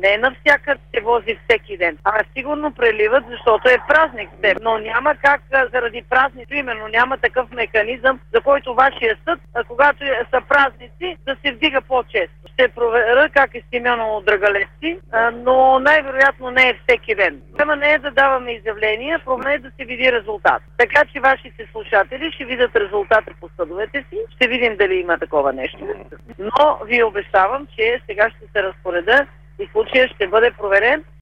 Не навсякъде се вози всеки ден, а сигурно преливат, защото е празник. Но няма как заради празник, примерно няма такъв механизъм, за който вашия съд, когато са празници, да се вдига по-често. Ще проверя как е Симеоново Драгалевци, но най-вероятно не е всеки ден. Проблема не е да даваме изявления, проблема е да се види резултат. Така че вашите слушатели ще видят резултата по съдовете си, ще видим дали има такова нещо. Но ви обещавам, че сега ще се разпореда и случая ще бъде проверен